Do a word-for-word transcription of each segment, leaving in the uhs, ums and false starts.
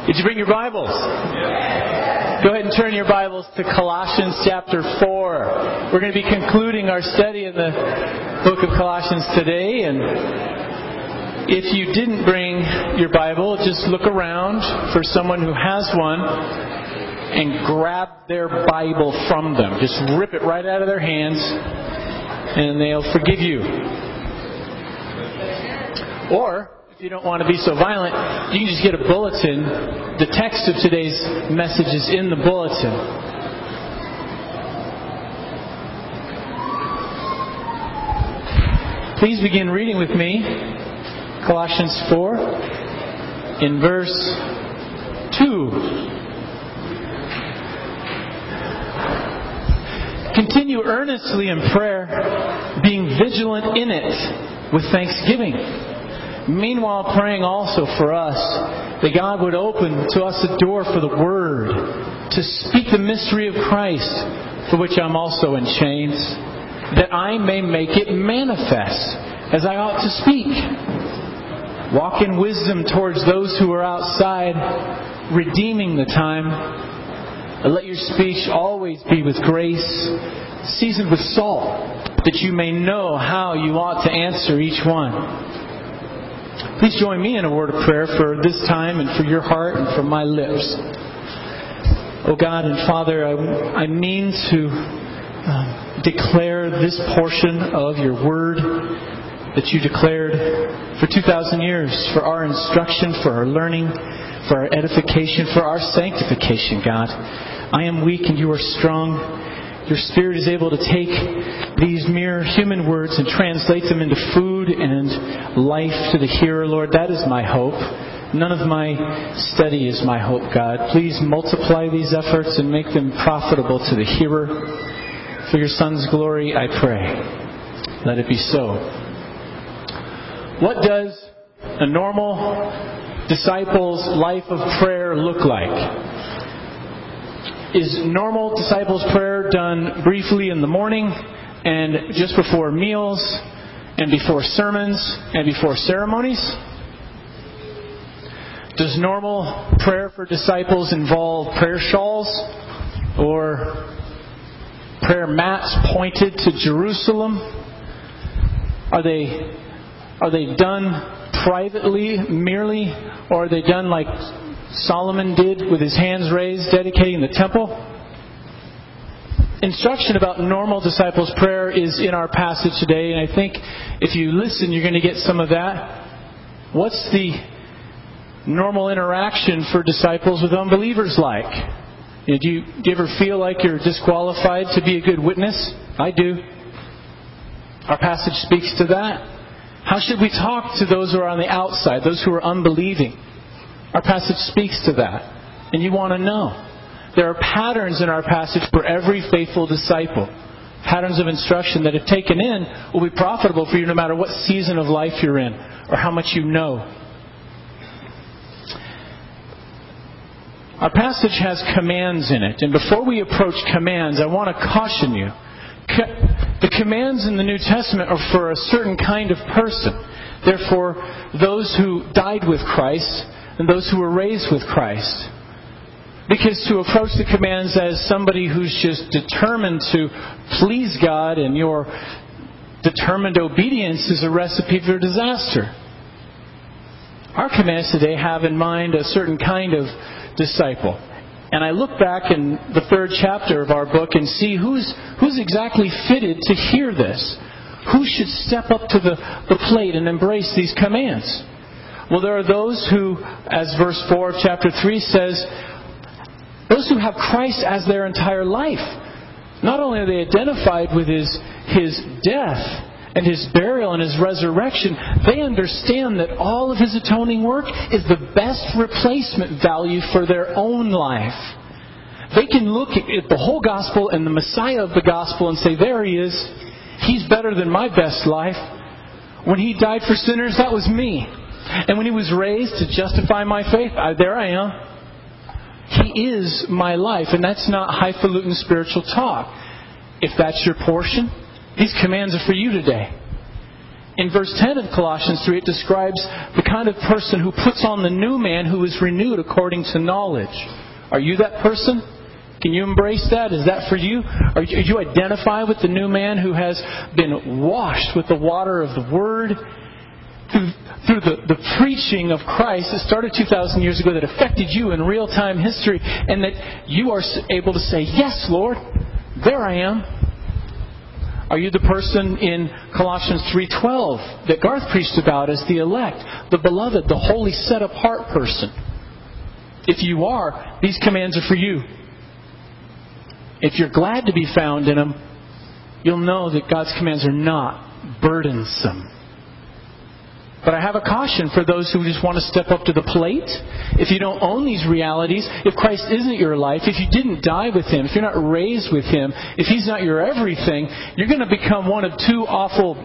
Did you bring your Bibles? Go ahead and turn your Bibles to Colossians chapter four. We're going to be concluding our study in the book of Colossians today. And if you didn't bring your Bible, just look around for someone who has one and grab their Bible from them. Just rip it right out of their hands and they'll forgive you. Or, if you don't want to be so violent, you can just get a bulletin. The text of today's message is in the bulletin. Please begin reading with me Colossians four in verse two. Continue earnestly in prayer, being vigilant in it with thanksgiving. Meanwhile, praying also for us, that God would open to us a door for the Word, to speak the mystery of Christ, for which I'm also in chains, that I may make it manifest, as I ought to speak. Walk in wisdom towards those who are outside, redeeming the time. And let your speech always be with grace, seasoned with salt, that you may know how you ought to answer each one. Please join me in a word of prayer for this time and for your heart and for my lips. Oh God and Father, I, I mean to uh, declare this portion of your word that you declared for two thousand years, for our instruction, for our learning, for our edification, for our sanctification, God. I am weak and you are strong. Your Spirit is able to take these mere human words and translate them into food and life to the hearer, Lord. That is my hope. None of my study is my hope, God. Please multiply these efforts and make them profitable to the hearer. For your Son's glory, I pray. Let it be so. What does a normal disciple's life of prayer look like? Is normal disciples' prayer done briefly in the morning and just before meals and before sermons and before ceremonies? Does normal prayer for disciples involve prayer shawls or prayer mats pointed to Jerusalem? Are they are they done privately merely, or are they done like Solomon did with his hands raised, dedicating the temple? Instruction about normal disciples' prayer is in our passage today, and I think if you listen, you're going to get some of that. What's the normal interaction for disciples with unbelievers like? You know, do, you, do you ever feel like you're disqualified to be a good witness? I do. Our passage speaks to that. How should we talk to those who are on the outside, those who are unbelieving? Our passage speaks to that. And you want to know. There are patterns in our passage for every faithful disciple. Patterns of instruction that, if taken in, will be profitable for you no matter what season of life you're in or how much you know. Our passage has commands in it. And before we approach commands, I want to caution you. The commands in the New Testament are for a certain kind of person. Therefore, those who died with Christ and those who were raised with Christ. Because to approach the commands as somebody who's just determined to please God and your determined obedience is a recipe for disaster. Our commands today have in mind a certain kind of disciple. And I look back in the third chapter of our book and see who's who's exactly fitted to hear this. Who should step up to the, the plate and embrace these commands? Well, there are those who, as verse four of chapter three says, those who have Christ as their entire life. Not only are they identified with His, His death and His burial and His resurrection, they understand that all of His atoning work is the best replacement value for their own life. They can look at the whole gospel and the Messiah of the gospel and say, there He is. He's better than my best life. When He died for sinners, that was me. And when He was raised to justify my faith, I, there I am. He is my life. And that's not highfalutin spiritual talk. If that's your portion, these commands are for you today. In verse ten of Colossians three, it describes the kind of person who puts on the new man who is renewed according to knowledge. Are you that person? Can you embrace that? Is that for you? Are you, do you identify with the new man who has been washed with the water of the Word? Through, through the, the preaching of Christ that started two thousand years ago that affected you in real-time history, and that you are able to say, yes, Lord, there I am. Are you the person in Colossians three twelve that Garth preached about as the elect, the beloved, the holy, set-apart person? If you are, these commands are for you. If you're glad to be found in them, you'll know that God's commands are not burdensome. But I have a caution for those who just want to step up to the plate. If you don't own these realities, if Christ isn't your life, if you didn't die with Him, if you're not raised with Him, if He's not your everything, you're going to become one of two awful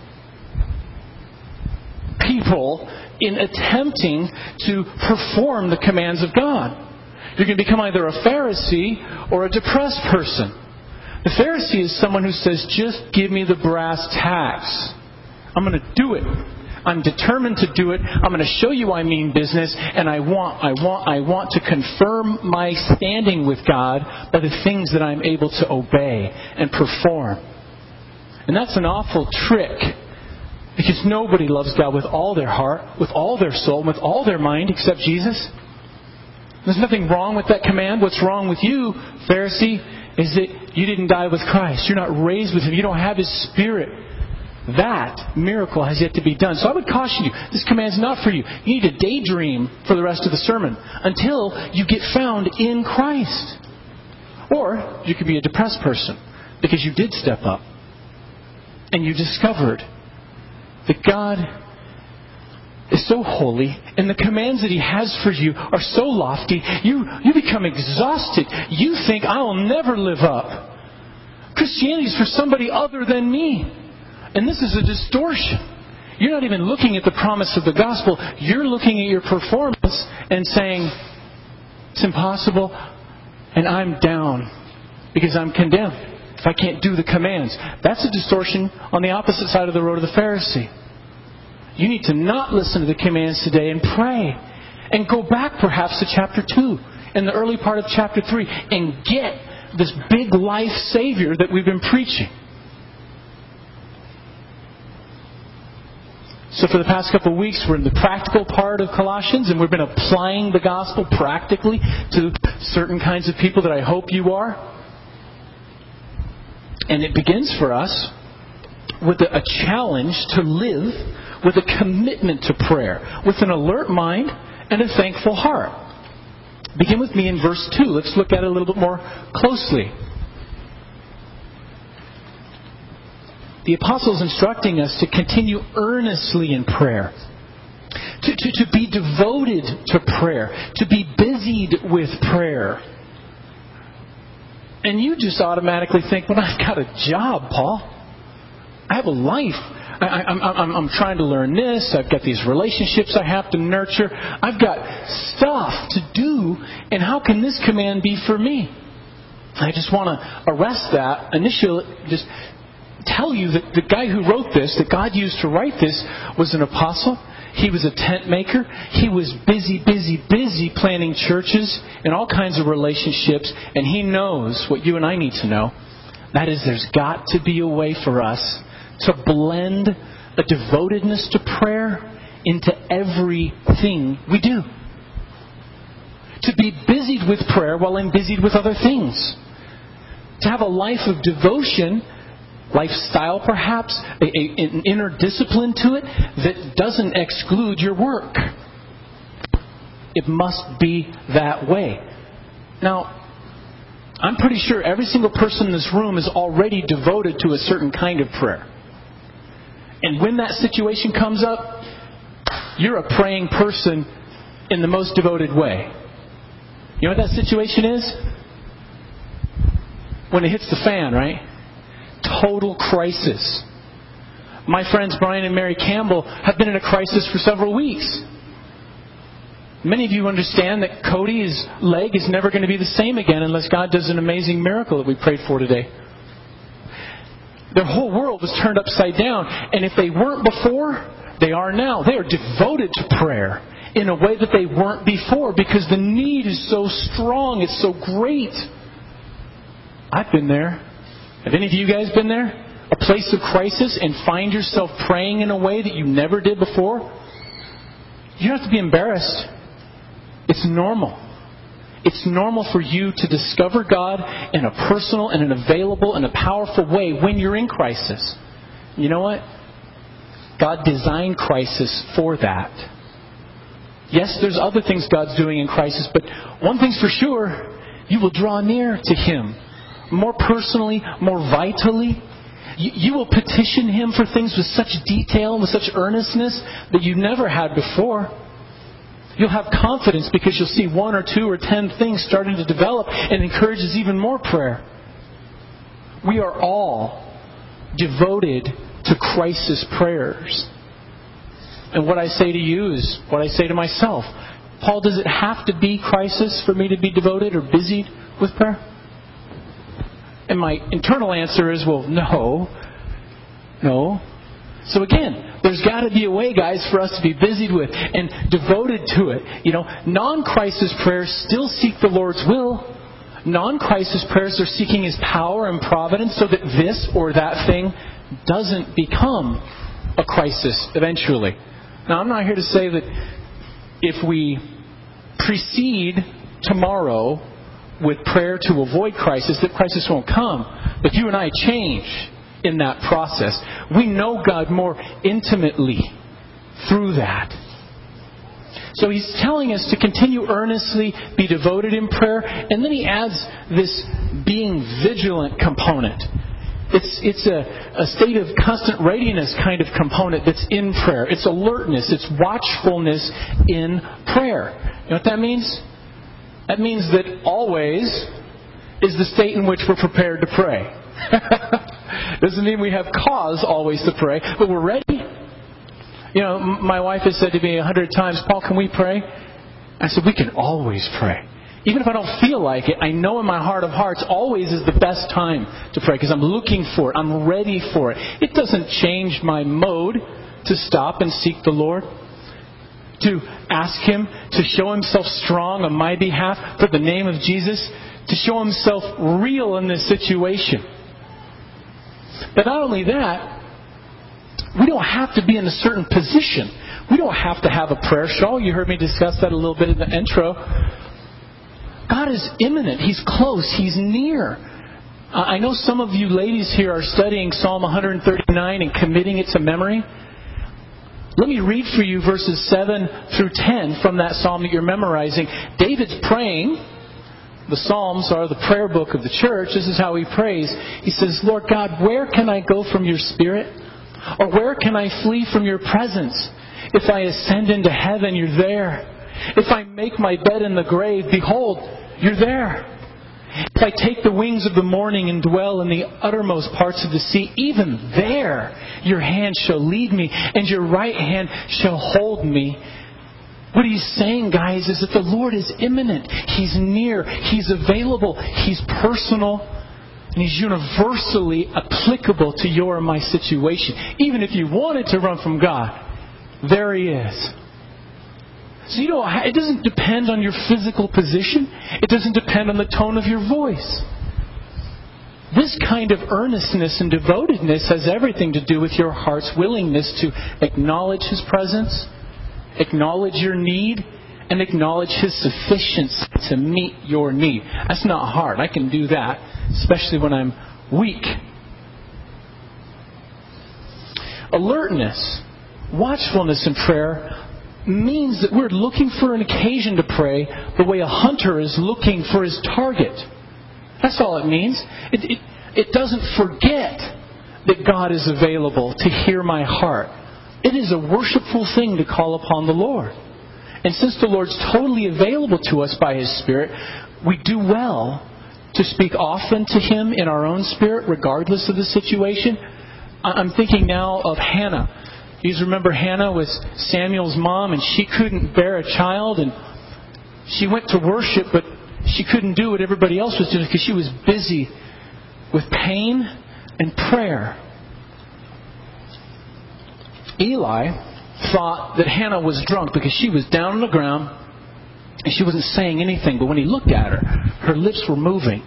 people in attempting to perform the commands of God. You're going to become either a Pharisee or a depressed person. The Pharisee is someone who says, just give me the brass tacks. I'm going to do it. I'm determined to do it. I'm going to show you I mean business, and I want, I want, I want to confirm my standing with God by the things that I'm able to obey and perform. And that's an awful trick, because nobody loves God with all their heart, with all their soul, with all their mind, except Jesus. There's nothing wrong with that command. What's wrong with you, Pharisee, is that you didn't die with Christ. You're not raised with Him. You don't have His Spirit. That miracle has yet to be done. So I would caution you, this command is not for you. You need to daydream for the rest of the sermon until you get found in Christ. Or you could be a depressed person because you did step up and you discovered that God is so holy and the commands that He has for you are so lofty, you, you become exhausted. You think, I will never live up. Christianity is for somebody other than me. And this is a distortion. You're not even looking at the promise of the gospel. You're looking at your performance and saying, it's impossible, and I'm down because I'm condemned if I can't do the commands. That's a distortion on the opposite side of the road of the Pharisee. You need to not listen to the commands today and pray. And go back perhaps to chapter two and the early part of chapter three and get this big life Savior that we've been preaching. So for the past couple of weeks, we're in the practical part of Colossians, and we've been applying the gospel practically to certain kinds of people that I hope you are. And it begins for us with a challenge to live with a commitment to prayer, with an alert mind and a thankful heart. Begin with me in verse two. Let's look at it a little bit more closely. The Apostle is instructing us to continue earnestly in prayer, to, to, to be devoted to prayer, to be busied with prayer. And you just automatically think, well, I've got a job, Paul. I have a life. I, I, I'm, I'm, I'm trying to learn this. I've got these relationships I have to nurture. I've got stuff to do. And how can this command be for me? I just want to arrest that initially, just tell you that the guy who wrote this, that God used to write this, was an apostle. He was a tent maker. He was busy, busy, busy planning churches and all kinds of relationships. And he knows what you and I need to know. That is, there's got to be a way for us to blend a devotedness to prayer into everything we do. To be busied with prayer while I'm busied with other things. To have a life of devotion, lifestyle perhaps, a, a, an inner discipline to it that doesn't exclude your work. It must be that way. Now, I'm pretty sure every single person in this room is already devoted to a certain kind of prayer. And when that situation comes up, you're a praying person in the most devoted way. You know what that situation is? When it hits the fan, right? Total crisis. My friends Brian and Mary Campbell have been in a crisis for several weeks. Many of you understand that Cody's leg is never going to be the same again unless God does an amazing miracle that we prayed for today. Their whole world was turned upside down. And if they weren't before, they are now. They are devoted to prayer in a way that they weren't before because the need is so strong. It's so great. I've been there. Have any of you guys been there? A place of crisis and find yourself praying in a way that you never did before? You don't have to be embarrassed. It's normal. It's normal for you to discover God in a personal and an available and a powerful way when you're in crisis. You know what? God designed crisis for that. Yes, there's other things God's doing in crisis, but one thing's for sure, you will draw near to Him more personally, more vitally. You, you will petition Him for things with such detail, with such earnestness that you never had before. You'll have confidence because you'll see one or two or ten things starting to develop and encourages even more prayer. We are all devoted to crisis prayers. And what I say to you is what I say to myself. Paul, does it have to be crisis for me to be devoted or busied with prayer? And my internal answer is, well, no. No. So again, there's got to be a way, guys, for us to be busied with and devoted to it. You know, non-crisis prayers still seek the Lord's will. Non-crisis prayers are seeking His power and providence so that this or that thing doesn't become a crisis eventually. Now, I'm not here to say that if we precede tomorrow with prayer to avoid crisis, that crisis won't come. But you and I change in that process. We know God more intimately through that. So He's telling us to continue earnestly, be devoted in prayer, and then He adds this being vigilant component. It's it's a, a state of constant readiness kind of component that's in prayer. It's alertness. It's watchfulness in prayer. You know what that means? That means that always is the state in which we're prepared to pray. Doesn't mean we have cause always to pray, but we're ready. You know, my wife has said to me a hundred times, Paul, can we pray? I said, we can always pray. Even if I don't feel like it, I know in my heart of hearts always is the best time to pray because I'm looking for it. I'm ready for it. It doesn't change my mode to stop and seek the Lord, to ask Him to show Himself strong on my behalf for the name of Jesus, to show Himself real in this situation. But not only that, we don't have to be in a certain position. We don't have to have a prayer shawl. You heard me discuss that a little bit in the intro. God is imminent. He's close. He's near. Uh, I know some of you ladies here are studying Psalm one thirty-nine and committing it to memory. Let me read for you verses seven through ten from that psalm that you're memorizing. David's praying. The Psalms are the prayer book of the church. This is how he prays. He says, Lord God, where can I go from your Spirit? Or where can I flee from your presence? If I ascend into heaven, you're there. If I make my bed in the grave, behold, you're there. If I take the wings of the morning and dwell in the uttermost parts of the sea, even there your hand shall lead me, and your right hand shall hold me. What he's saying, guys, is that the Lord is imminent. He's near. He's available. He's personal. And He's universally applicable to your and my situation. Even if you wanted to run from God, there He is. So you know, it doesn't depend on your physical position. It doesn't depend on the tone of your voice. This kind of earnestness and devotedness has everything to do with your heart's willingness to acknowledge His presence, acknowledge your need, and acknowledge His sufficiency to meet your need. That's not hard. I can do that, especially when I'm weak. Alertness, watchfulness in prayer means that we're looking for an occasion to pray the way a hunter is looking for his target. That's all it means. It, it, it doesn't forget that God is available to hear my heart. It is a worshipful thing to call upon the Lord. And since the Lord's totally available to us by His Spirit, we do well to speak often to Him in our own spirit, regardless of the situation. I'm thinking now of Hannah. You guys remember Hannah was Samuel's mom, and she couldn't bear a child, and she went to worship, but she couldn't do what everybody else was doing because she was busy with pain and prayer. Eli thought that Hannah was drunk because she was down on the ground and she wasn't saying anything. But when he looked at her, her lips were moving.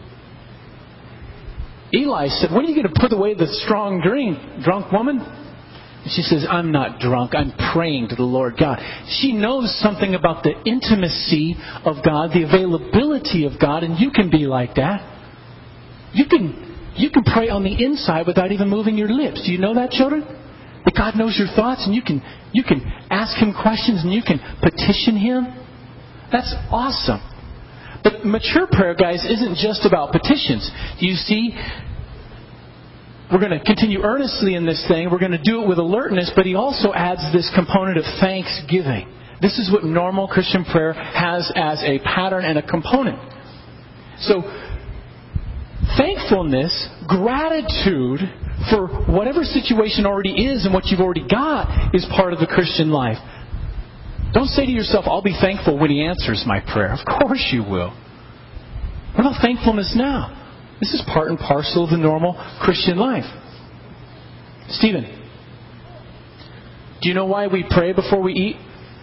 Eli said, "When are you going to put away the strong drink, drunk woman?" And she says, "I'm not drunk. I'm praying to the Lord God." She knows something about the intimacy of God, the availability of God, and you can be like that. You can you can pray on the inside without even moving your lips. Do you know that, children? That God knows your thoughts, and you can you can ask Him questions, and you can petition Him. That's awesome. But mature prayer, guys, isn't just about petitions. Do you see? We're going to continue earnestly in this thing. We're going to do it with alertness, but he also adds this component of thanksgiving. This is what normal Christian prayer has as a pattern and a component. So, thankfulness, gratitude for whatever situation already is and what you've already got is part of the Christian life. Don't say to yourself, "I'll be thankful when He answers my prayer." Of course you will. What about thankfulness now? This is part and parcel of the normal Christian life. Stephen, do you know why we pray before we eat?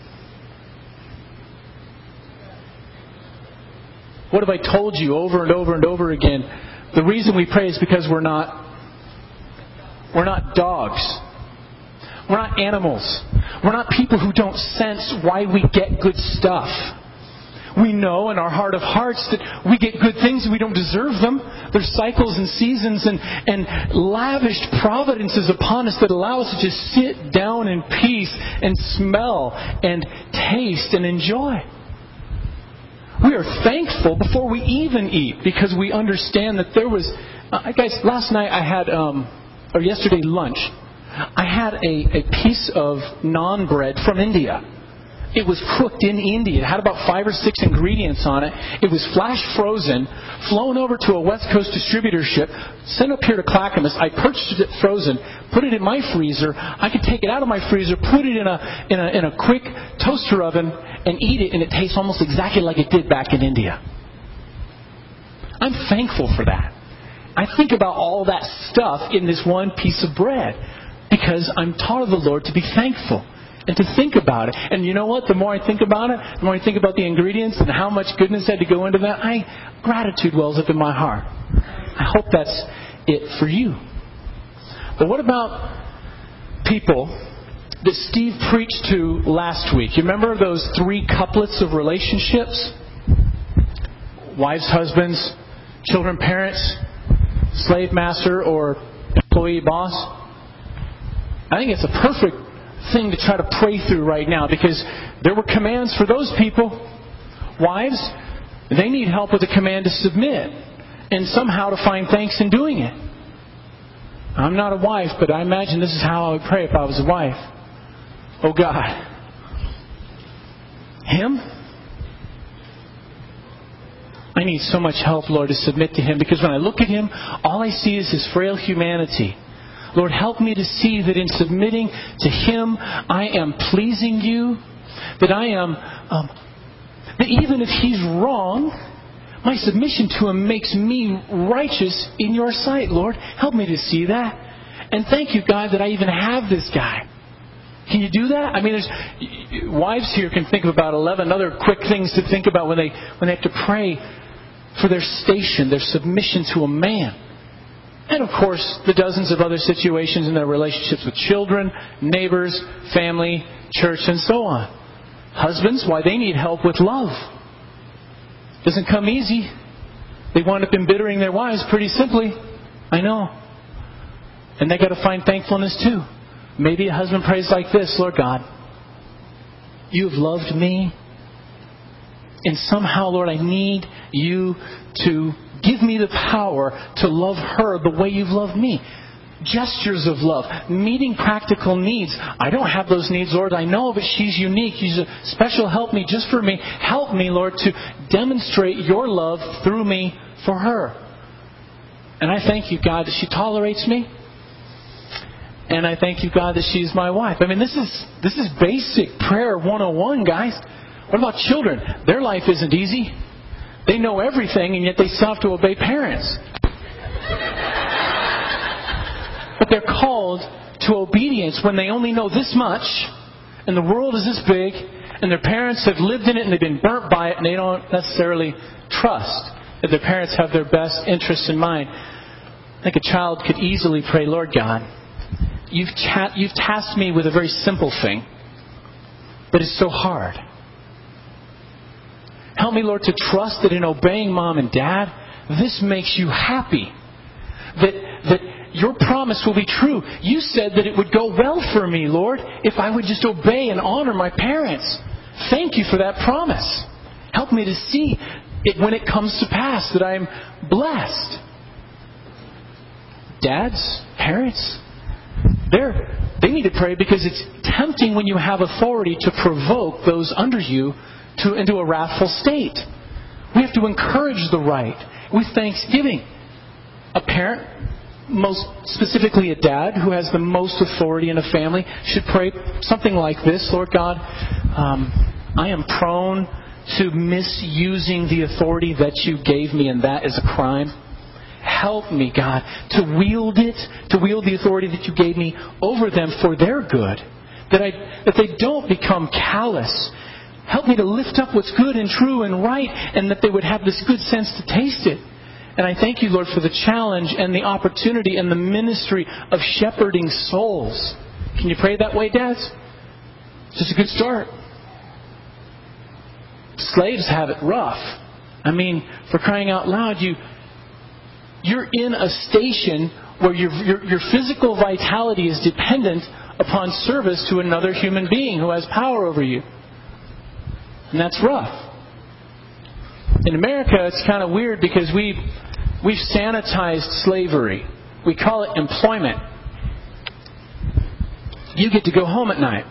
What have I told you over and over and over again? The reason we pray is because we're not we're not dogs. We're not animals. We're not people who don't sense why we get good stuff. We know in our heart of hearts that we get good things and we don't deserve them. There's cycles and seasons and, and lavished providences upon us that allow us to just sit down in peace and smell and taste and enjoy. We are thankful before we even eat because we understand that there was... Uh, guys, last night I had, um, or yesterday lunch, I had a, a piece of naan bread from India. It was cooked in India. It had about five or six ingredients on it. It was flash frozen, flown over to a West Coast distributorship, sent up here to Clackamas. I purchased it frozen, put it in my freezer. I could take it out of my freezer, put it in a in a in a quick toaster oven, and eat it, and it tastes almost exactly like it did back in India. I'm thankful for that. I think about all that stuff in this one piece of bread because I'm taught of the Lord to be thankful. And to think about it. And you know what? The more I think about it, the more I think about the ingredients and how much goodness had to go into that, I gratitude wells up in my heart. I hope that's it for you. But what about people that Steve preached to last week? You remember those three couplets of relationships? Wives, husbands, children, parents, slave master, or employee boss? I think it's a perfect thing to try to pray through right now because there were commands for those people. Wives, they need help with the command to submit and somehow to find thanks in doing it. I'm not a wife, but I imagine this is how I would pray if I was a wife. Oh God, Him? I need so much help, Lord, to submit to Him because when I look at Him, all I see is His frail humanity. Lord, help me to see that in submitting to Him, I am pleasing You. That I am, um, that even if He's wrong, my submission to Him makes me righteous in Your sight, Lord. Help me to see that. And thank You, God, that I even have this guy. Can you do that? I mean, there's wives here can think of about eleven other quick things to think about when they when they have to pray for their station, their submission to a man. And of course, the dozens of other situations in their relationships with children, neighbors, family, church, and so on. Husbands, why they need help with love. Doesn't come easy. They wind up embittering their wives pretty simply. I know. And they got to find thankfulness too. Maybe a husband prays like this: Lord God, You have loved me. And somehow, Lord, I need You to give me the power to love her the way You've loved me. Gestures of love. Meeting practical needs. I don't have those needs, Lord. I know, but she's unique. She's a special help me just for me. Help me, Lord, to demonstrate Your love through me for her. And I thank You, God, that she tolerates me. And I thank You, God, that she's my wife. I mean, this is this is basic prayer one oh one, guys. What about children? Their life isn't easy. They know everything, and yet they still have to obey parents. But they're called to obedience when they only know this much, and the world is this big, and their parents have lived in it and they've been burnt by it, and they don't necessarily trust that their parents have their best interests in mind. I think a child could easily pray, Lord God, you've, cha- you've tasked me with a very simple thing, but it's so hard. Help me, Lord, to trust that in obeying Mom and Dad, this makes you happy. That, that your promise will be true. You said that it would go well for me, Lord, if I would just obey and honor my parents. Thank you for that promise. Help me to see it when it comes to pass, that I am blessed. Dads, parents, they're, they need to pray because it's tempting when you have authority to provoke those under you to into a wrathful state. We have to encourage the right with thanksgiving. A parent, most specifically a dad who has the most authority in a family, should pray something like this. Lord God, um, I am prone to misusing the authority that you gave me, and that is a crime. Help me, God, to wield it, to wield the authority that you gave me over them for their good. That I, that they don't become callous. Help me to lift up what's good and true and right, and that they would have this good sense to taste it. And I thank you, Lord, for the challenge and the opportunity and the ministry of shepherding souls. Can you pray that way, dads? It's just a good start. Slaves have it rough. I mean, for crying out loud, you, you're in a station where your, your, your physical vitality is dependent upon service to another human being who has power over you. And that's rough. In America, it's kind of weird because we've, we've sanitized slavery. We call it employment. You get to go home at night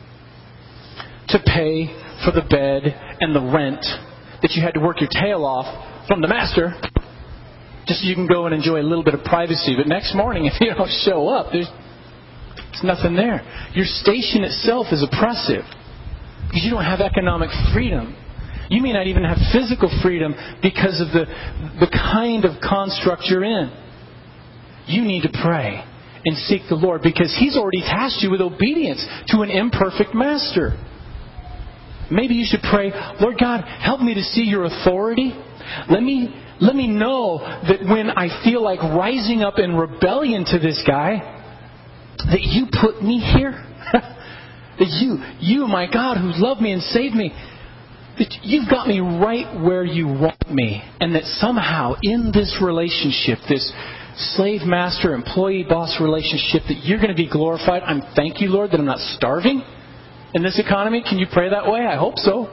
to pay for the bed and the rent that you had to work your tail off from the master just so you can go and enjoy a little bit of privacy. But next morning, if you don't show up, there's, there's nothing there. Your station itself is oppressive because you don't have economic freedom. You may not even have physical freedom because of the, the kind of construct you're in. You need to pray and seek the Lord because He's already tasked you with obedience to an imperfect master. Maybe you should pray, Lord God, help me to see your authority. Let me, let me know that when I feel like rising up in rebellion to this guy, that you put me here. That you, you, my God, who loved me and saved me, that you've got me right where you want me. And that somehow in this relationship, this slave master employee boss relationship, that you're going to be glorified. I'm thank you, Lord, that I'm not starving in this economy. Can you pray that way? I hope so.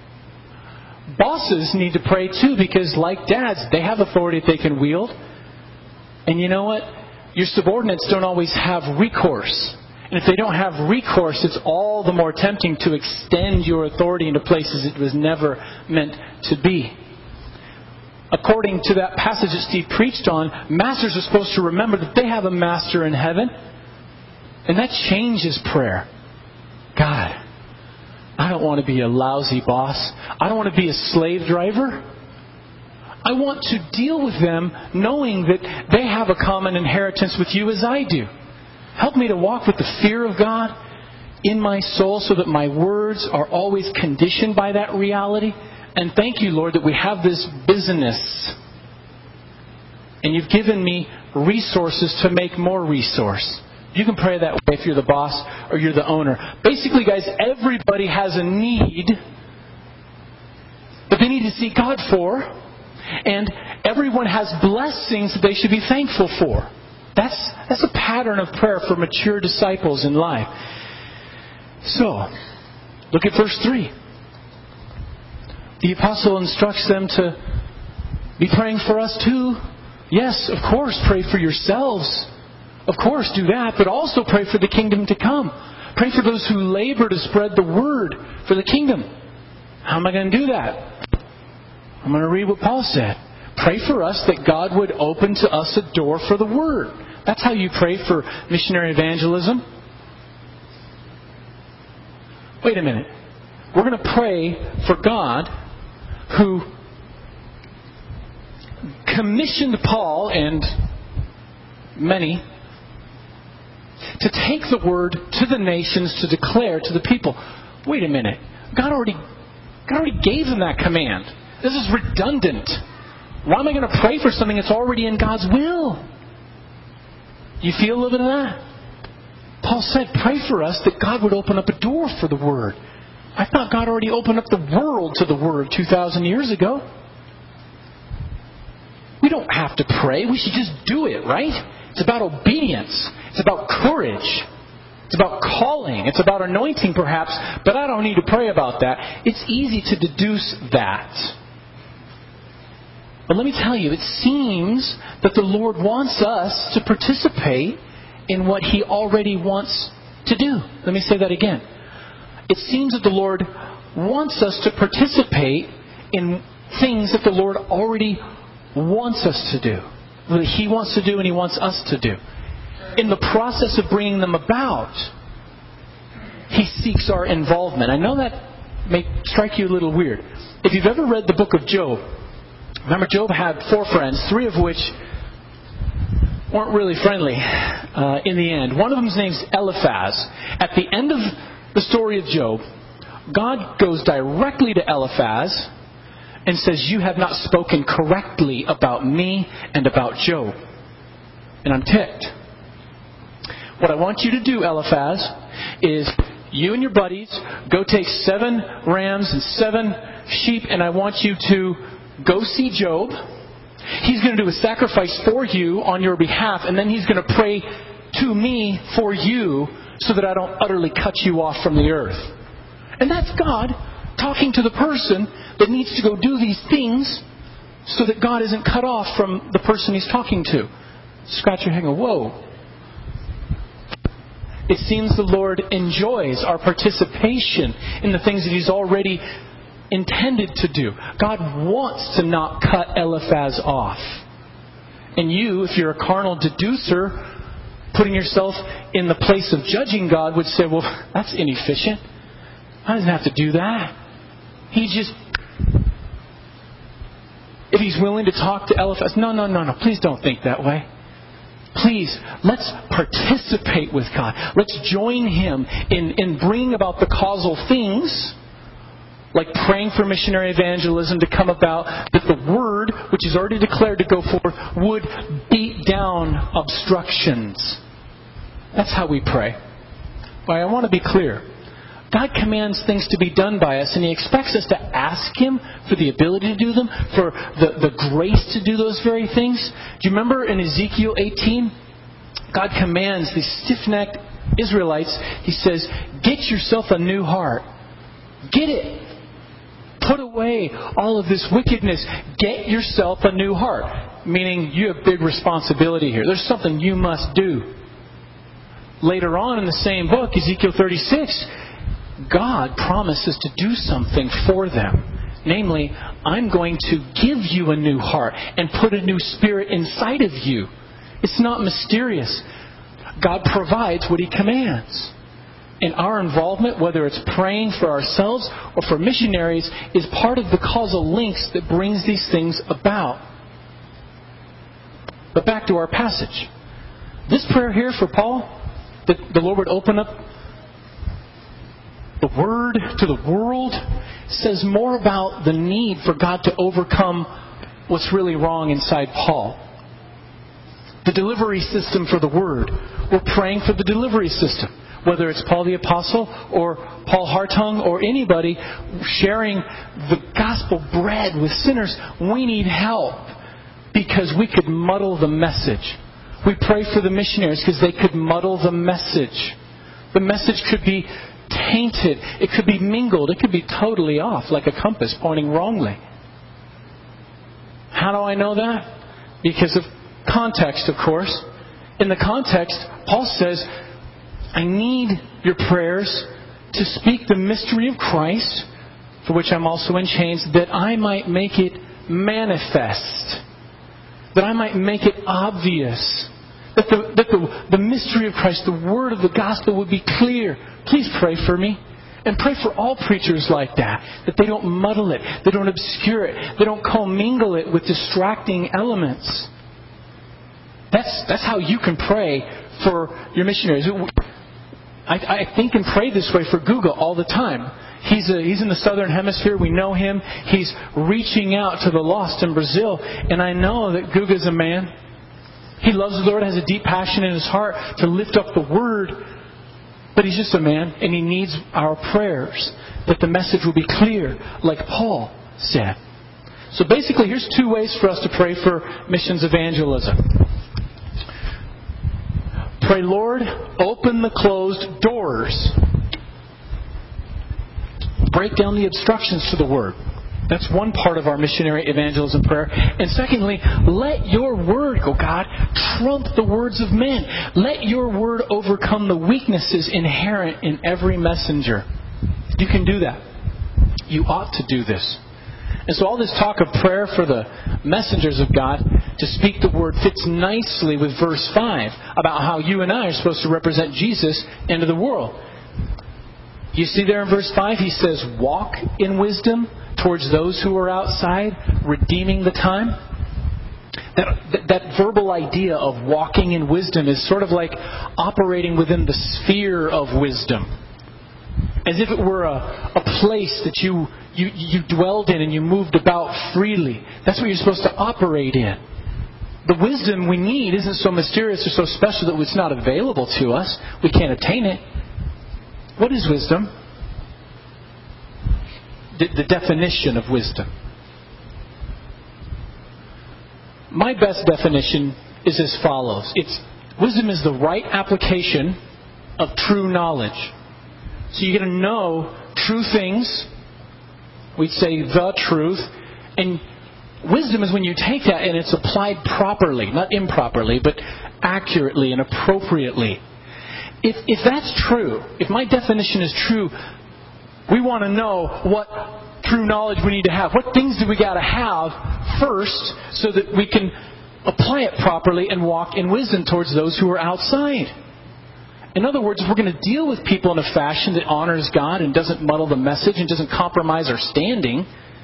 Bosses need to pray too because like dads, they have authority that they can wield. And you know what? Your subordinates don't always have recourse. And if they don't have recourse, it's all the more tempting to extend your authority into places it was never meant to be. According to that passage that Steve preached on, masters are supposed to remember that they have a master in heaven. And that changes prayer. God, I don't want to be a lousy boss. I don't want to be a slave driver. I want to deal with them knowing that they have a common inheritance with you as I do. Help me to walk with the fear of God in my soul so that my words are always conditioned by that reality. And thank you, Lord, that we have this business. And you've given me resources to make more resource. You can pray that way if you're the boss or you're the owner. Basically, guys, everybody has a need that they need to seek God for. And everyone has blessings that they should be thankful for. That's, that's a pattern of prayer for mature disciples in life. So, look at verse three. The apostle instructs them to be praying for us too. Yes, of course, pray for yourselves. Of course, do that, but also pray for the kingdom to come. Pray for those who labor to spread the word for the kingdom. How am I going to do that? I'm going to read what Paul said. Pray for us that God would open to us a door for the word. That's how you pray for missionary evangelism. Wait a minute. We're going to pray for God who commissioned Paul and many to take the word to the nations to declare to the people. Wait a minute. God already, God already gave them that command. This is redundant. Why am I going to pray for something that's already in God's will? You feel a little bit of that? Paul said, pray for us that God would open up a door for the Word. I thought God already opened up the world to the Word two thousand years ago. We don't have to pray. We should just do it, right? It's about obedience. It's about courage. It's about calling. It's about anointing, perhaps. But I don't need to pray about that. It's easy to deduce that. But let me tell you, it seems that the Lord wants us to participate in what He already wants to do. Let me say that again. It seems that the Lord wants us to participate in things that the Lord already wants us to do. That He wants to do and He wants us to do. In the process of bringing them about, He seeks our involvement. I know that may strike you a little weird. If you've ever read the book of Job, remember Job had four friends, three of which weren't really friendly uh, in the end. One of them's name's Eliphaz. At the end of the story of Job, God goes directly to Eliphaz and says, you have not spoken correctly about me and about Job. And I'm ticked. What I want you to do, Eliphaz, is you and your buddies go take seven rams and seven sheep, and I want you to go see Job. He's going to do a sacrifice for you on your behalf, and then He's going to pray to me for you so that I don't utterly cut you off from the earth. And that's God talking to the person that needs to go do these things so that God isn't cut off from the person He's talking to. Scratch your head and go, whoa. It seems the Lord enjoys our participation in the things that He's already intended to do. God wants to not cut Eliphaz off. And you, if you're a carnal deducer, putting yourself in the place of judging God, would say, well, that's inefficient. I doesn't have to do that. He just... If He's willing to talk to Eliphaz... No, no, no, no. Please don't think that way. Please, let's participate with God. Let's join Him in, in bringing about the causal things, like praying for missionary evangelism to come about, that the Word, which is already declared to go forth, would beat down obstructions. That's how we pray. But I want to be clear. God commands things to be done by us, and He expects us to ask Him for the ability to do them, for the, the grace to do those very things. Do you remember in Ezekiel eighteen? God commands these stiff-necked Israelites, He says, get yourself a new heart. Get it. Put away all of this wickedness. Get yourself a new heart. Meaning you have big responsibility here. There's something you must do. Later on in the same book, Ezekiel thirty-six, God promises to do something for them. Namely, I'm going to give you a new heart and put a new spirit inside of you. It's not mysterious. God provides what He commands. And our involvement, whether it's praying for ourselves or for missionaries, is part of the causal links that brings these things about. But back to our passage. This prayer here for Paul, that the Lord would open up the Word to the world, says more about the need for God to overcome what's really wrong inside Paul. The delivery system for the Word. We're praying for the delivery system. Whether it's Paul the Apostle or Paul Hartung or anybody sharing the gospel bread with sinners, we need help because we could muddle the message. We pray for the missionaries because they could muddle the message. The message could be tainted. It could be mingled. It could be totally off, like a compass pointing wrongly. How do I know that? Because of context, of course. In the context, Paul says, I need your prayers to speak the mystery of Christ, for which I'm also in chains, that I might make it manifest. That I might make it obvious. That the, that the, the mystery of Christ, the word of the gospel would be clear. Please pray for me. And pray for all preachers like that. That they don't muddle it. They don't obscure it. They don't commingle it with distracting elements. That's, that's how you can pray for your missionaries. I, I think and pray this way for Guga all the time. He's a, he's in the southern hemisphere. We know him. He's reaching out to the lost in Brazil. And I know that Guga's a man. He loves the Lord, has a deep passion in his heart to lift up the Word. But he's just a man, and he needs our prayers that the message will be clear, like Paul said. So basically, here's two ways for us to pray for missions evangelism. Pray, Lord, open the closed doors. Break down the obstructions to the Word. That's one part of our missionary evangelism prayer. And secondly, let your Word, oh God, trump the words of men. Let your Word overcome the weaknesses inherent in every messenger. You can do that. You ought to do this. And so all this talk of prayer for the messengers of God to speak the Word fits nicely with verse five about how you and I are supposed to represent Jesus into the world. You see there in verse five, he says, walk in wisdom towards those who are outside, redeeming the time. That, that, that verbal idea of walking in wisdom is sort of like operating within the sphere of wisdom. As if it were a, a place that you, you, you dwelled in and you moved about freely. That's what you're supposed to operate in. The wisdom we need isn't so mysterious or so special that it's not available to us. We can't attain it. What is wisdom? The, the definition of wisdom. My best definition is as follows. It's wisdom is the right application of true knowledge. So you're going to know true things. We'd say the truth. And wisdom is when you take that and it's applied properly, not improperly, but accurately and appropriately. If, if that's true, if my definition is true, we want to know what true knowledge we need to have. What things do we got to have first so that we can apply it properly and walk in wisdom towards those who are outside. In other words, if we're going to deal with people in a fashion that honors God and doesn't muddle the message and doesn't compromise our standing,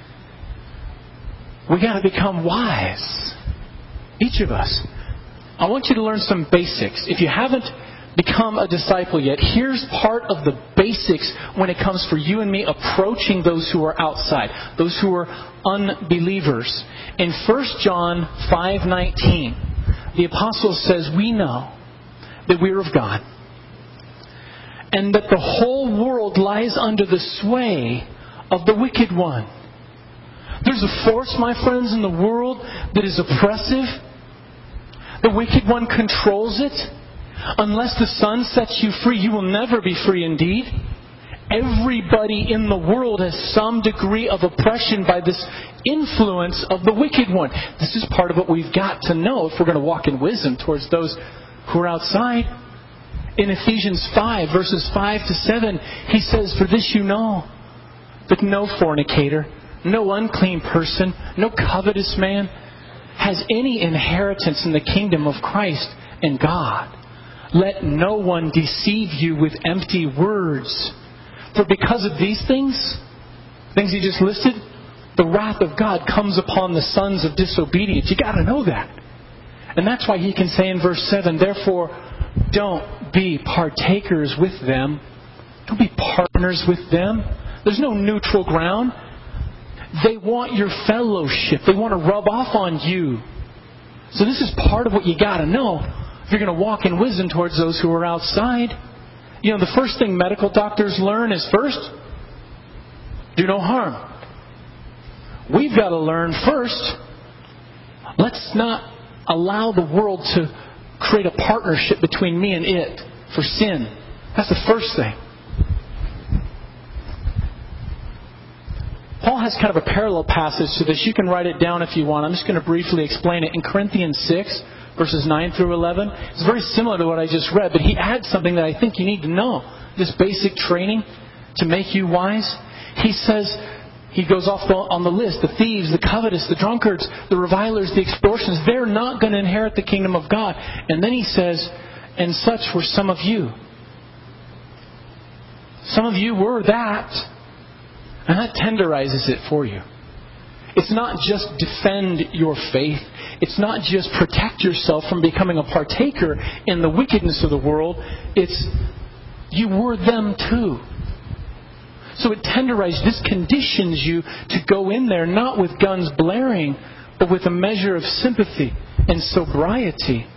we got to become wise. Each of us. I want you to learn some basics. If you haven't become a disciple yet, here's part of the basics when it comes for you and me approaching those who are outside, those who are unbelievers. In First John five nineteen, the apostle says, we know that we're of God, and that the whole world lies under the sway of the wicked one. There's a force, my friends, in the world that is oppressive. The wicked one controls it. Unless the Son sets you free, you will never be free indeed. Everybody in the world has some degree of oppression by this influence of the wicked one. This is part of what we've got to know if we're going to walk in wisdom towards those who are outside. In Ephesians five, verses five to seven, he says, for this you know, that no fornicator, no unclean person, no covetous man has any inheritance in the kingdom of Christ and God. Let no one deceive you with empty words. For because of these things, things he just listed, the wrath of God comes upon the sons of disobedience. You got to know that. And that's why he can say in verse seven, therefore, don't be partakers with them. Don't be partners with them. There's no neutral ground. They want your fellowship. They want to rub off on you. So this is part of what you got to know if you're going to walk in wisdom towards those who are outside. You know, the first thing medical doctors learn is first, do no harm. We've got to learn first, let's not allow the world to create a partnership between me and it for sin. That's the first thing. Paul has kind of a parallel passage to this. You can write it down if you want. I'm just going to briefly explain it. In Corinthians six, verses nine through eleven, it's very similar to what I just read, but he adds something that I think you need to know. This basic training to make you wise. He says, he goes off the, on the list, the thieves, the covetous, the drunkards, the revilers, the extortioners, they're not going to inherit the kingdom of God. And then he says, and such were some of you. Some of you were that. And that tenderizes it for you. It's not just defend your faith. it's not just protect yourself from becoming a partaker in the wickedness of the world. It's you were them too. So it tenderizes, this conditions you to go in there not with guns blaring, but with a measure of sympathy and sobriety.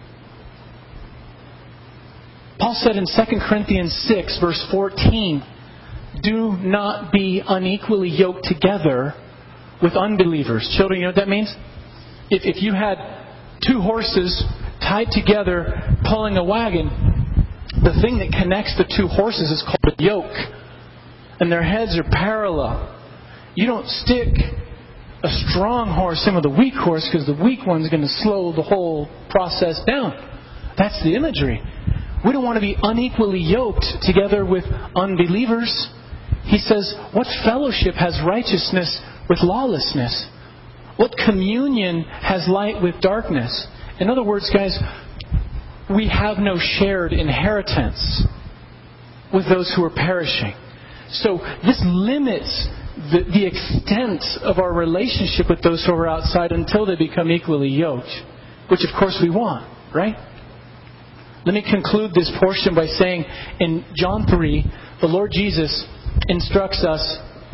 Paul said in Second Corinthians six, verse fourteen, do not be unequally yoked together with unbelievers. Children, you know what that means? If, if you had two horses tied together pulling a wagon, the thing that connects the two horses is called a yoke. And their heads are parallel. You don't stick a strong horse in with a weak horse because the weak one's going to slow the whole process down. That's the imagery. We don't want to be unequally yoked together with unbelievers. He says, what fellowship has righteousness with lawlessness? What communion has light with darkness? In other words, guys, we have no shared inheritance with those who are perishing. So this limits the, the extent of our relationship with those who are outside until they become equally yoked, which of course we want, right? Let me conclude this portion by saying in John three, the Lord Jesus instructs us,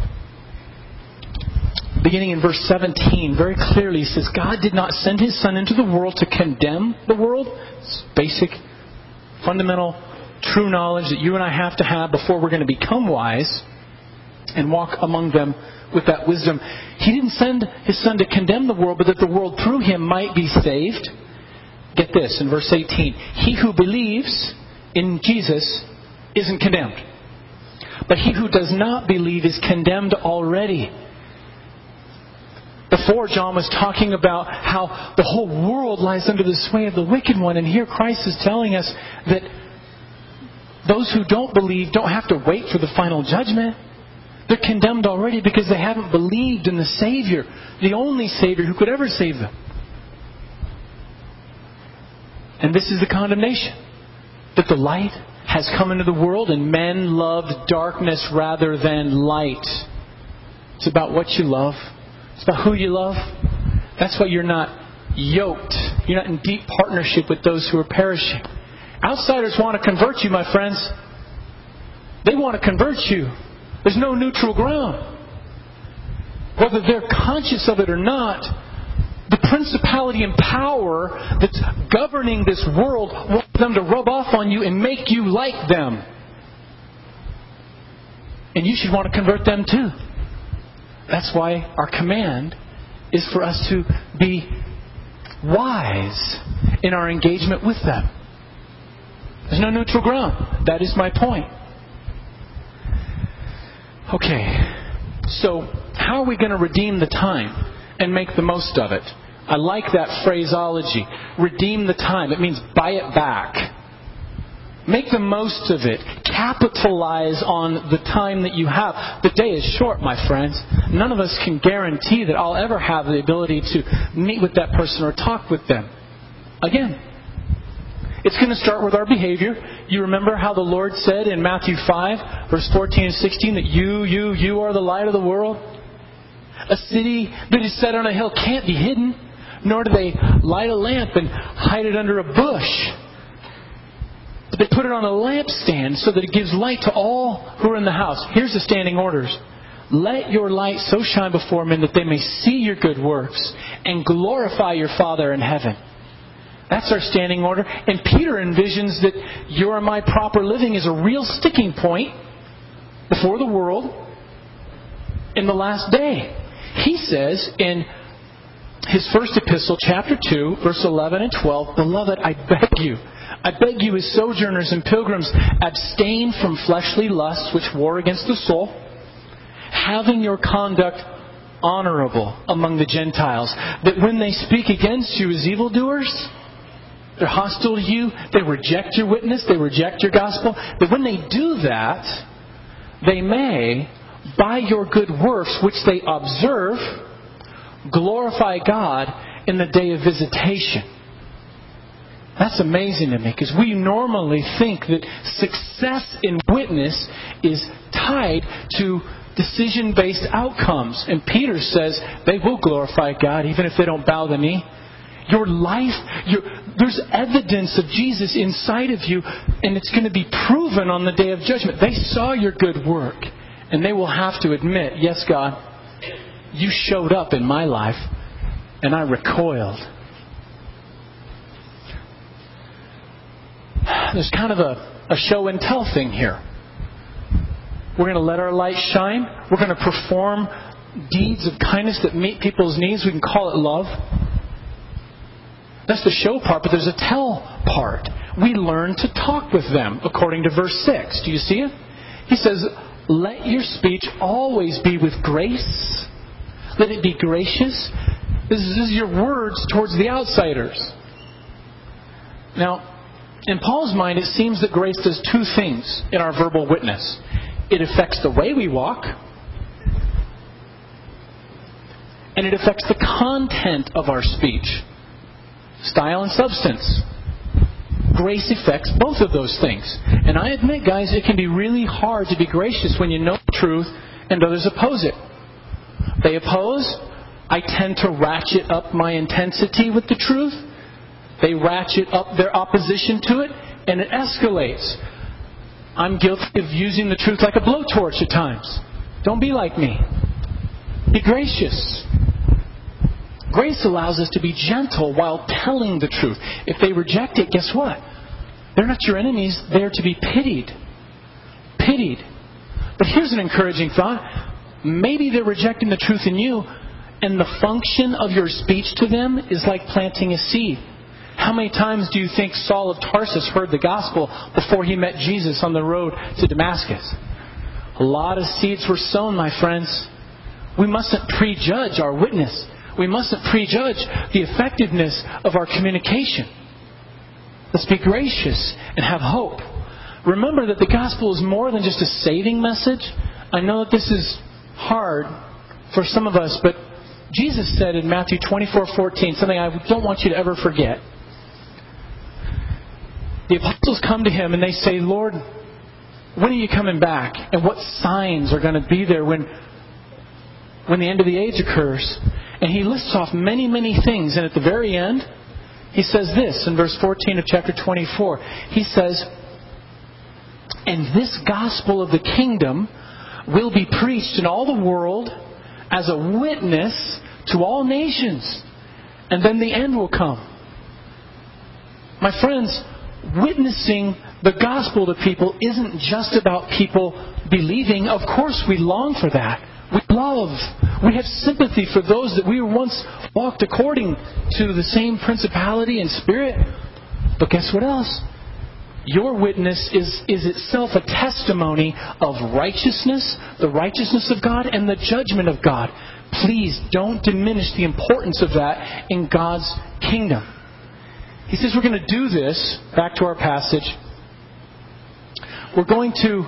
beginning in verse seventeen, very clearly. He says, God did not send His Son into the world to condemn the world. It's basic, fundamental, true knowledge that you and I have to have before we're going to become wise and walk among them with that wisdom. He didn't send His Son to condemn the world, but that the world through Him might be saved. Get this, in verse eighteen. He who believes in Jesus isn't condemned. But he who does not believe is condemned already. Before, John was talking about how the whole world lies under the sway of the wicked one. And here Christ is telling us that those who don't believe don't have to wait for the final judgment. They're condemned already because they haven't believed in the Savior, the only Savior who could ever save them. And this is the condemnation, that the light has come into the world and men loved darkness rather than light. It's about what you love. It's about who you love. That's why you're not yoked. You're not in deep partnership with those who are perishing. Outsiders want to convert you, my friends. They want to convert you. There's no neutral ground. Whether they're conscious of it or not, the principality and power that's governing this world wants them to rub off on you and make you like them. And you should want to convert them too. That's why our command is for us to be wise in our engagement with them. There's no neutral ground. That is my point. Okay, so how are we going to redeem the time and make the most of it? I like that phraseology. Redeem the time. It means buy it back. Make the most of it. Capitalize on the time that you have. The day is short, my friends. None of us can guarantee that I'll ever have the ability to meet with that person or talk with them again. It's going to start with our behavior. You remember how the Lord said in Matthew five, verse fourteen and sixteen, that you, you, you are the light of the world? A city that is set on a hill can't be hidden, nor do they light a lamp and hide it under a bush. But they put it on a lampstand so that it gives light to all who are in the house. Here's the standing orders. Let your light so shine before men that they may see your good works and glorify your Father in heaven. That's our standing order. And Peter envisions that your and my proper living is a real sticking point before the world in the last day. He says in his first epistle, chapter two, verse eleven and twelve, Beloved, I beg you, I beg you as sojourners and pilgrims, abstain from fleshly lusts which war against the soul, having your conduct honorable among the Gentiles, that when they speak against you as evildoers, they're hostile to you, they reject your witness, they reject your gospel, that when they do that, they may, by your good works which they observe, glorify God in the day of visitation. That's amazing to me, because we normally think that success in witness is tied to decision-based outcomes. And Peter says they will glorify God even if they don't bow the knee. Your life, your, there's evidence of Jesus inside of you, and it's going to be proven on the day of judgment. They saw your good work, and they will have to admit, yes, God, you showed up in my life, and I recoiled. There's kind of a, a show and tell thing here. We're going to let our light shine. We're going to perform deeds of kindness that meet people's needs. We can call it love. That's the show part, but there's a tell part. We learn to talk with them, according to verse six. Do you see it? He says, let your speech always be with grace. Let it be gracious. This is, this is your words towards the outsiders. Now, in Paul's mind, it seems that grace does two things in our verbal witness. It affects the way we walk, and it affects the content of our speech. Style and substance. Grace affects both of those things. And I admit, guys, it can be really hard to be gracious when you know the truth and others oppose it. They oppose. I tend to ratchet up my intensity with the truth. They ratchet up their opposition to it, and it escalates. I'm guilty of using the truth like a blowtorch at times. Don't be like me. Be gracious. Grace allows us to be gentle while telling the truth. If they reject it, guess what? They're not your enemies. They're to be pitied. Pitied. But here's an encouraging thought. Maybe they're rejecting the truth in you, and the function of your speech to them is like planting a seed. How many times do you think Saul of Tarsus heard the gospel before he met Jesus on the road to Damascus? A lot of seeds were sown, my friends. We mustn't prejudge our witness. We mustn't prejudge the effectiveness of our communication. Let's be gracious and have hope. Remember that the gospel is more than just a saving message. I know that this is hard for some of us, but Jesus said in Matthew twenty-four fourteen, something I don't want you to ever forget. The apostles come to Him and they say, Lord, when are you coming back? And what signs are going to be there when, when the end of the age occurs? And He lists off many, many things. And at the very end, He says this in verse fourteen of chapter twenty-four. He says, and this gospel of the kingdom will be preached in all the world as a witness to all nations. And then the end will come. My friends, witnessing the gospel to people isn't just about people believing. Of course we long for that. We love, we have sympathy for those that we once walked according to the same principality and spirit. But guess what else? Your witness is, is itself a testimony of righteousness, the righteousness of God, and the judgment of God. Please don't diminish the importance of that in God's kingdom. He says we're going to do this, back to our passage. We're going to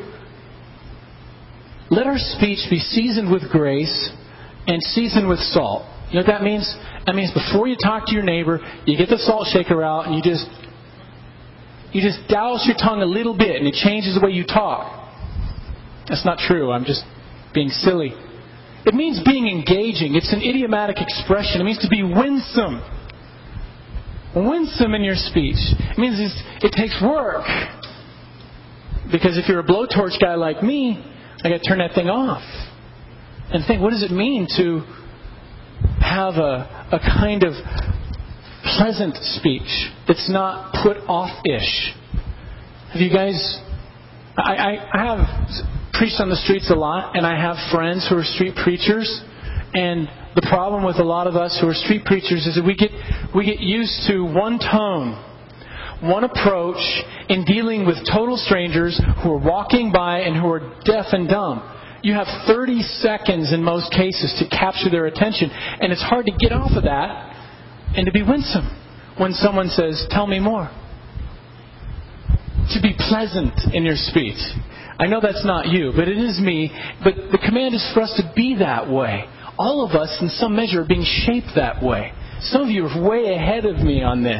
let our speech be seasoned with grace and seasoned with salt. You know what that means? That means before you talk to your neighbor, you get the salt shaker out and you just you just douse your tongue a little bit and it changes the way you talk. That's not true. I'm just being silly. It means being engaging. It's an idiomatic expression. It means to be winsome. Winsome in your speech. It means it's, it takes work. Because if you're a blowtorch guy like me, I got to turn that thing off and think, what does it mean to have a, a kind of pleasant speech that's not put off-ish? Have you guys... I, I, I have preached on the streets a lot, and I have friends who are street preachers, and the problem with a lot of us who are street preachers is that we get we get used to one tone, one approach in dealing with total strangers who are walking by and who are deaf and dumb. You have thirty seconds in most cases to capture their attention, and it's hard to get off of that and to be winsome when someone says, "Tell me more." To be pleasant in your speech. I know that's not you, but it is me. But the command is for us to be that way. All of us, in some measure, are being shaped that way. Some of you are way ahead of me on this.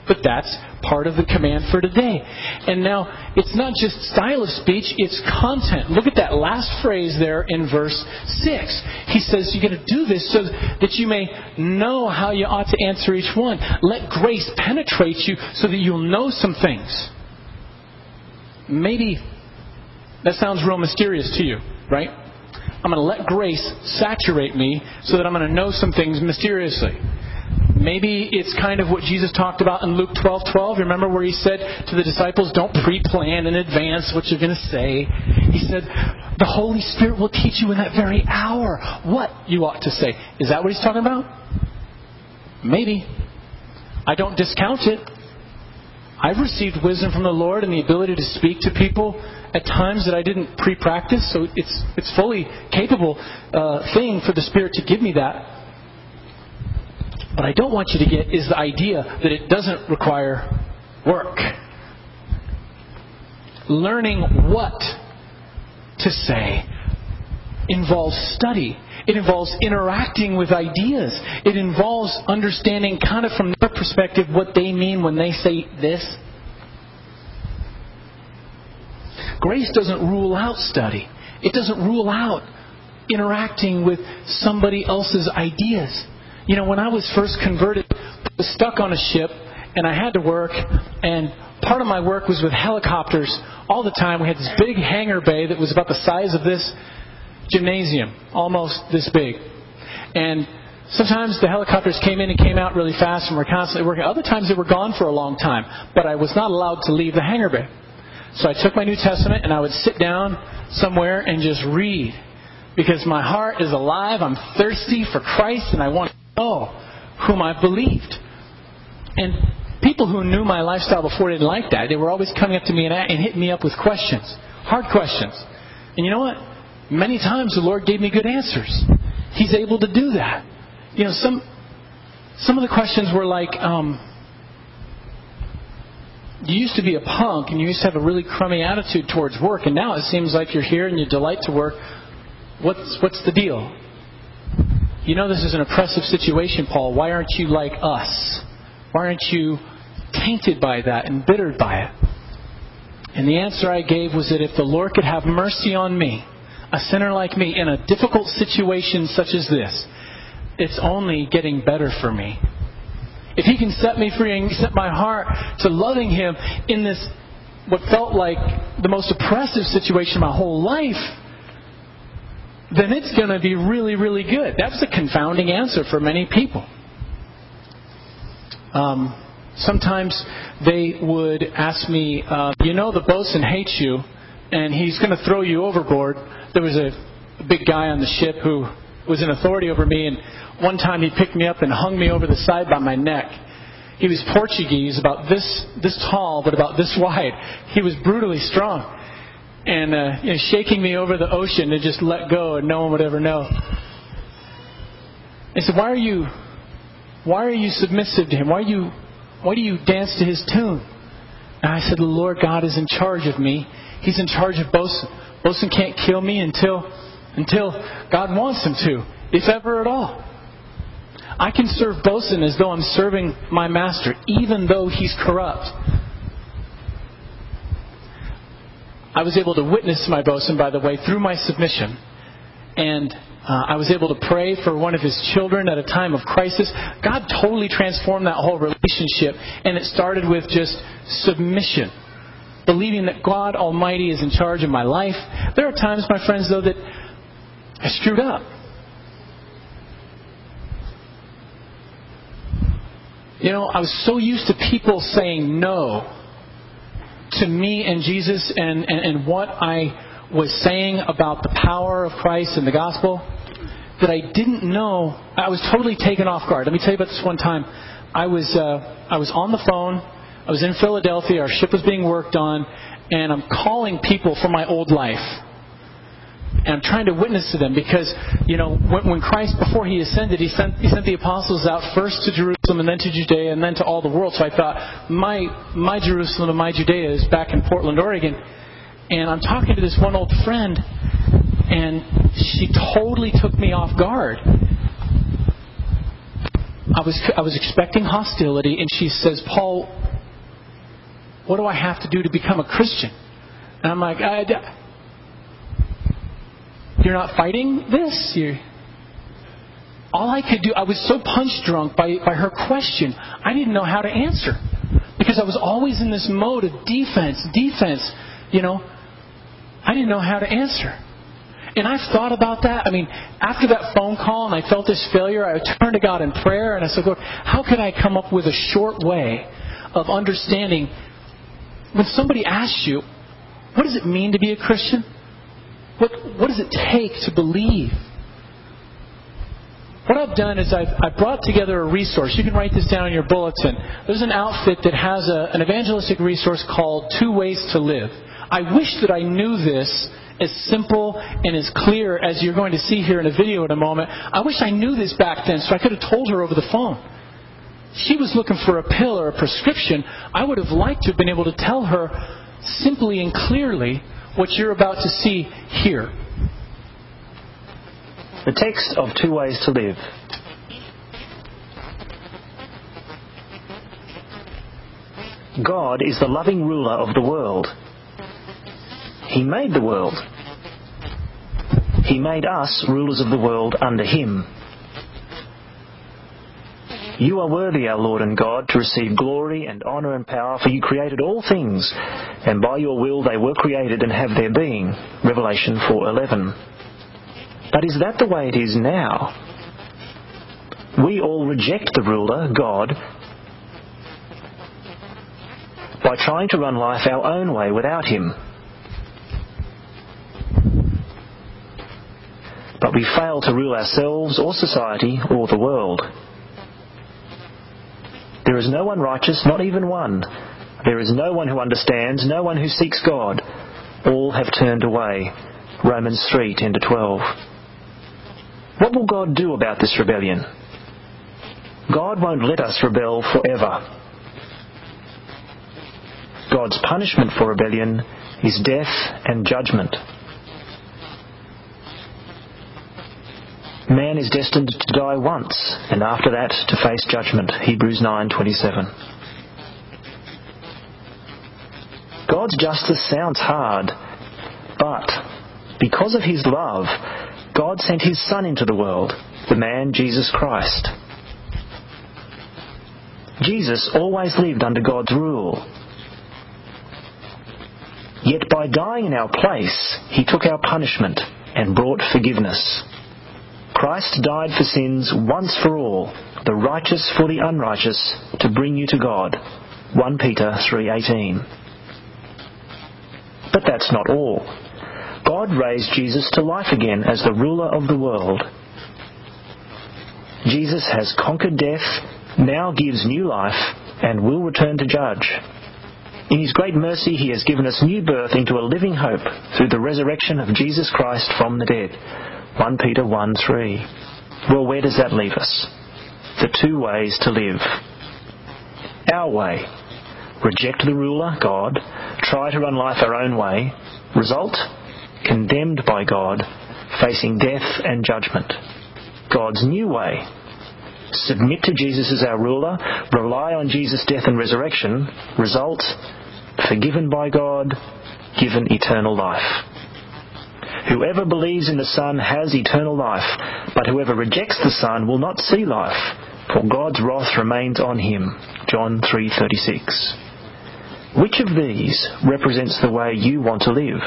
But that's part of the command for today. And now, it's not just style of speech, it's content. Look at that last phrase there in verse six. He says you're going to do this so that you may know how you ought to answer each one. Let grace penetrate you so that you'll know some things. Maybe that sounds real mysterious to you, right? I'm going to let grace saturate me so that I'm going to know some things mysteriously. Maybe it's kind of what Jesus talked about in Luke twelve twelve. Remember where He said to the disciples, don't pre-plan in advance what you're going to say. He said, the Holy Spirit will teach you in that very hour what you ought to say. Is that what He's talking about? Maybe. I don't discount it. I've received wisdom from the Lord and the ability to speak to people at times that I didn't pre-practice. So it's it's fully capable uh, thing for the Spirit to give me that. What I don't want you to get is the idea that it doesn't require work. Learning what to say involves study. It involves interacting with ideas. It involves understanding kind of from their perspective what they mean when they say this. Grace doesn't rule out study. It doesn't rule out interacting with somebody else's ideas. You know, when I was first converted, I was stuck on a ship and I had to work, and part of my work was with helicopters all the time. We had this big hangar bay that was about the size of this gymnasium, almost this big. And sometimes the helicopters came in and came out really fast and were constantly working. Other times they were gone for a long time, but I was not allowed to leave the hangar bay. So I took my New Testament and I would sit down somewhere and just read, because my heart is alive. I'm thirsty for Christ and I want to know whom I believed. And people who knew my lifestyle before didn't like that. They were always coming up to me and, and hitting me up with questions, hard questions. And you know what? Many times the Lord gave me good answers. He's able to do that. You know, some some of the questions were like, um, you used to be a punk and you used to have a really crummy attitude towards work, and now it seems like you're here and you delight to work. What's what's the deal? You know this is an oppressive situation, Paul. Why aren't you like us? Why aren't you tainted by that, embittered by it? And the answer I gave was that if the Lord could have mercy on me, a sinner like me, in a difficult situation such as this, it's only getting better for me. If He can set me free and set my heart to loving Him in this, what felt like the most oppressive situation of my whole life, then it's going to be really, really good. That's a confounding answer for many people. Um, sometimes they would ask me, uh, you know the bosun hates you and he's going to throw you overboard. There was a, a big guy on the ship who was in authority over me, and one time he picked me up and hung me over the side by my neck. He was Portuguese, about this this tall, but about this wide. He was brutally strong. And uh, you know, shaking me over the ocean to just let go and no one would ever know. I said, why are you why are you submissive to him? Why are you why do you dance to his tune? And I said, the Lord God is in charge of me. He's in charge of Bosun. Bosun can't kill me until until God wants him to, if ever at all. I can serve Bosun as though I'm serving my master, even though he's corrupt. I was able to witness my bosun, by the way, through my submission. And uh, I was able to pray for one of his children at a time of crisis. God totally transformed that whole relationship. And it started with just submission. Believing that God Almighty is in charge of my life. There are times, my friends, though, that I screwed up. You know, I was so used to people saying no to me and Jesus and, and, and what I was saying about the power of Christ and the gospel, that I didn't know. I was totally taken off guard. Let me tell you about this one time. I was uh, I was on the phone. I was in Philadelphia. Our ship was being worked on, and I'm calling people from my old life. And I'm trying to witness to them because, you know, when, when Christ, before He ascended, He sent He sent the apostles out first to Jerusalem and then to Judea and then to all the world. So I thought, my my Jerusalem and my Judea is back in Portland, Oregon. And I'm talking to this one old friend, and she totally took me off guard. I was I was expecting hostility, and she says, Paul, what do I have to do to become a Christian? And I'm like, I, you're not fighting this? You're, all I could do, I was so punch drunk by, by her question, I didn't know how to answer. Because I was always in this mode of defense, defense, you know. I didn't know how to answer. And I've thought about that. I mean, after that phone call and I felt this failure, I turned to God in prayer and I said, Lord, how can I come up with a short way of understanding when somebody asks you, what does it mean to be a Christian? What, what does it take to believe? What I've done is I've, I've brought together a resource. You can write this down in your bulletin. There's an outfit that has a, an evangelistic resource called Two Ways to Live. I wish that I knew this as simple and as clear as you're going to see here in a video in a moment. I wish I knew this back then so I could have told her over the phone. She was looking for a pill or a prescription. I would have liked to have been able to tell her simply and clearly what you're about to see here. The text of Two Ways to Live. God is the loving ruler of the world. He made the world. He made us rulers of the world under Him. You are worthy, our Lord and God, to receive glory and honour and power, for you created all things, and by your will they were created and have their being. Revelation four eleven. But is that the way it is now? We all reject the ruler, God, by trying to run life our own way without Him. But we fail to rule ourselves or society or the world. There is no one righteous, not even one. There is no one who understands, no one who seeks God. All have turned away. Romans three ten to twelve. What will God do about this rebellion? God won't let us rebel forever. God's punishment for rebellion is death and judgment. Man is destined to die once, and after that to face judgment. Hebrews nine twenty-seven. God's justice sounds hard, but because of His love, God sent His Son into the world, the man Jesus Christ. Jesus always lived under God's rule. Yet by dying in our place, He took our punishment and brought forgiveness. Christ died for sins once for all, the righteous for the unrighteous, to bring you to God. First Peter three eighteen. But that's not all. God raised Jesus to life again as the ruler of the world. Jesus has conquered death, now gives new life, and will return to judge. In His great mercy, He has given us new birth into a living hope through the resurrection of Jesus Christ from the dead. First Peter one three. Well, where does that leave us? The two ways to live. Our way. Reject the ruler, God. Try to run life our own way. Result? Condemned by God, facing death and judgment. God's new way. Submit to Jesus as our ruler. Rely on Jesus' death and resurrection. Result? Forgiven by God, given eternal life. Whoever believes in the Son has eternal life, but whoever rejects the Son will not see life, for God's wrath remains on him. John three thirty-six. Which of these represents the way you want to live?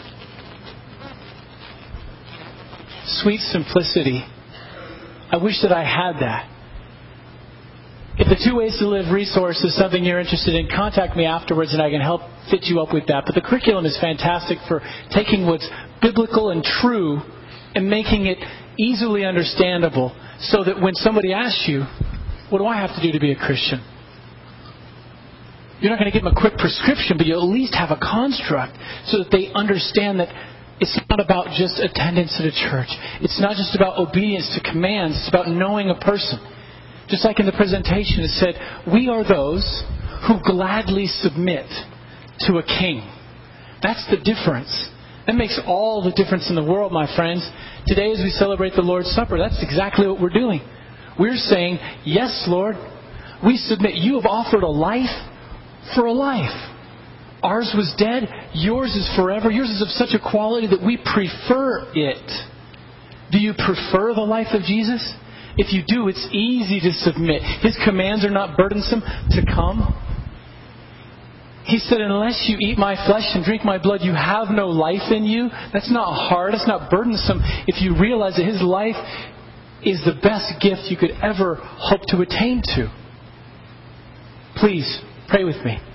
Sweet simplicity. I wish that I had that. If the Two Ways to Live resource is something you're interested in, contact me afterwards and I can help fit you up with that. But the curriculum is fantastic for taking what's biblical and true and making it easily understandable so that when somebody asks you, what do I have to do to be a Christian? You're not going to give them a quick prescription, but you at least have a construct so that they understand that it's not about just attendance at a church. It's not just about obedience to commands. It's about knowing a person. Just like in the presentation, it said, we are those who gladly submit to a king. That's the difference. That makes all the difference in the world, my friends. Today, as we celebrate the Lord's Supper, that's exactly what we're doing. We're saying, yes, Lord, we submit. You have offered a life for a life. Ours was dead. Yours is forever. Yours is of such a quality that we prefer it. Do you prefer the life of Jesus? If you do, it's easy to submit. His commands are not burdensome to come. He said, unless you eat my flesh and drink my blood, you have no life in you. That's not hard. That's not burdensome. If you realize that His life is the best gift you could ever hope to attain to. Please, pray with me.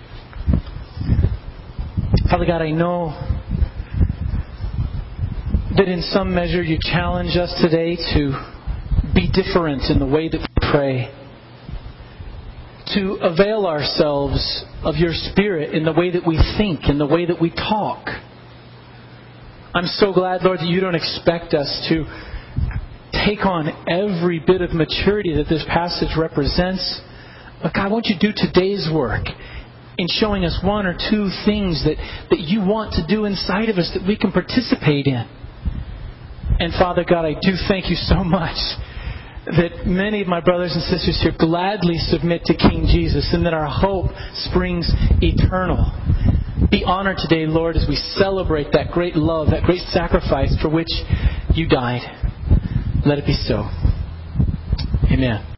Father God, I know that in some measure you challenge us today to be different in the way that we pray. To avail ourselves of your Spirit in the way that we think, in the way that we talk. I'm so glad, Lord, that you don't expect us to take on every bit of maturity that this passage represents. But God, won't you do today's work in showing us one or two things that, that you want to do inside of us that we can participate in. And Father God, I do thank you so much that many of my brothers and sisters here gladly submit to King Jesus, and that our hope springs eternal. Be honored today, Lord, as we celebrate that great love, that great sacrifice for which you died. Let it be so. Amen.